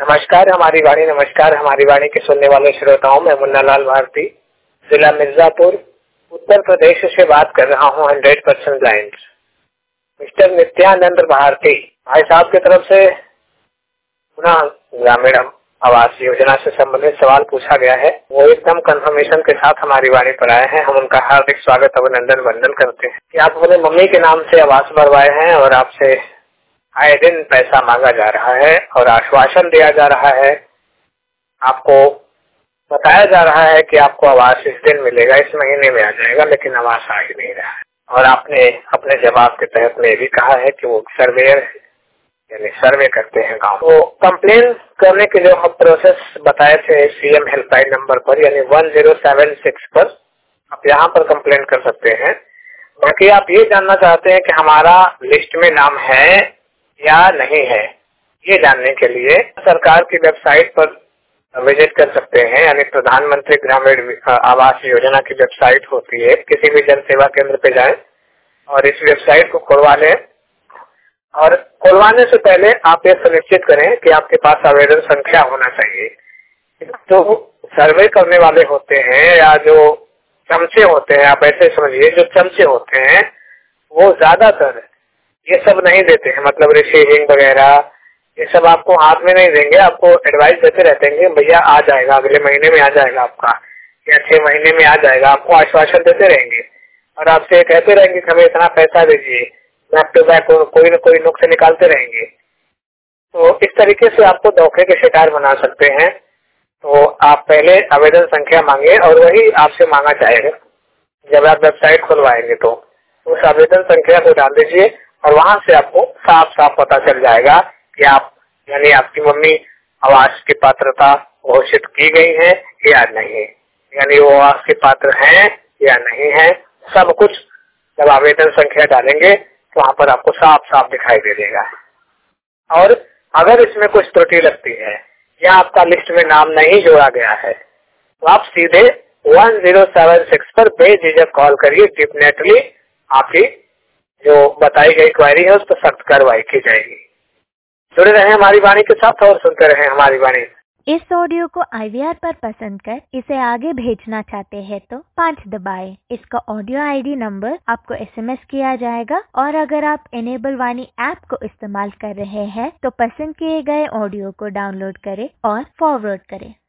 नमस्कार हमारी वाणी के सुनने वाले श्रोताओं में मुन्ना लाल भारती, जिला मिर्जापुर, उत्तर प्रदेश से बात कर रहा हूँ 100% ब्लाइंड। मिस्टर नित्यानंद भारती भाई साहब की तरफ से पुनः ग्रामीण आवास योजना से संबंधित सवाल पूछा गया है। वो एकदम कंफर्मेशन के साथ हमारी वाणी पर आए हैं। हम उनका हार्दिक स्वागत अभिनंदन वंदन करते हैं कि आप अपने मम्मी के नाम से आवास भरवाए हैं और आपसे आए दिन पैसा मांगा जा रहा है और आश्वासन दिया जा रहा है, आपको बताया जा रहा है कि आपको आवास इस दिन मिलेगा, इस महीने में आ जाएगा, लेकिन आवास आ ही नहीं रहा है। और आपने अपने जवाब के तहत में भी कहा है कि वो सर्वेयर यानी सर्वे करते हैं गाँव। तो कंप्लेन करने के जो हम प्रोसेस बताए थे सीएम हेल्पलाइन नंबर पर यानी 1076 पर आप यहाँ पर कंप्लेन कर सकते हैं। बाकी आप ये जानना चाहते हैं कि हमारा लिस्ट में नाम है या नहीं है, ये जानने के लिए सरकार की वेबसाइट पर विजिट कर सकते हैं। यानी प्रधानमंत्री ग्रामीण आवास योजना की वेबसाइट होती है, किसी भी जन सेवा केंद्र पे जाएं और इस वेबसाइट को खुलवा लें। और खुलवाने से पहले आप ये सुनिश्चित करें कि आपके पास आवेदन संख्या होना चाहिए। जो सर्वे करने वाले होते हैं या जो चमचे होते हैं, आप ऐसे समझिए, जो चमचे होते हैं वो ज्यादातर ये सब नहीं देते हैं, मतलब रिसीविंग वगैरह ये सब आपको हाथ में नहीं देंगे। आपको एडवाइस देते रहते हैं, भैया आ जाएगा, अगले महीने में आ जाएगा आपका, या 6 महीने में आ जाएगा। आपको आश्वासन देते रहेंगे और आपसे कहते रहेंगे कि हमें इतना पैसा दीजिए, बैक टू बैक कोई न कोई नुक्स निकालते रहेंगे। तो इस तरीके से आपको धोखे के शिकार बना सकते हैं। तो आप पहले आवेदन संख्या मांगे और वही आपसे मांगा जाएगा जब आप वेबसाइट खुलवाएंगे। तो उस आवेदन संख्या को डाल दीजिए और वहां से आपको साफ साफ पता चल जाएगा कि आप यानी आपकी मम्मी आवास की पात्रता घोषित की गई है या नहीं, यानी वो आवास के पात्र हैं या नहीं है। सब कुछ जब आवेदन संख्या डालेंगे तो वहाँ पर आपको साफ साफ दिखाई दे देगा। और अगर इसमें कुछ त्रुटि लगती है या आपका लिस्ट में नाम नहीं जोड़ा गया है तो आप सीधे 1076 पर बेझिझक कॉल करिए। डेफिनेटली आपकी जो बताई गई क्वेरी है उस पर सख्त कार्रवाई की जाएगी। जुड़े रहे हमारी वाणी के साथ और सुनते रहे हमारी वाणी। इस ऑडियो को IVR पर पसंद कर इसे आगे भेजना चाहते हैं तो 5 दबाएं। इसका ऑडियो ID नंबर आपको SMS किया जाएगा और अगर आप इनेबल वाणी ऐप को इस्तेमाल कर रहे हैं तो पसंद किए गए ऑडियो को डाउनलोड करें और फॉरवर्ड करें।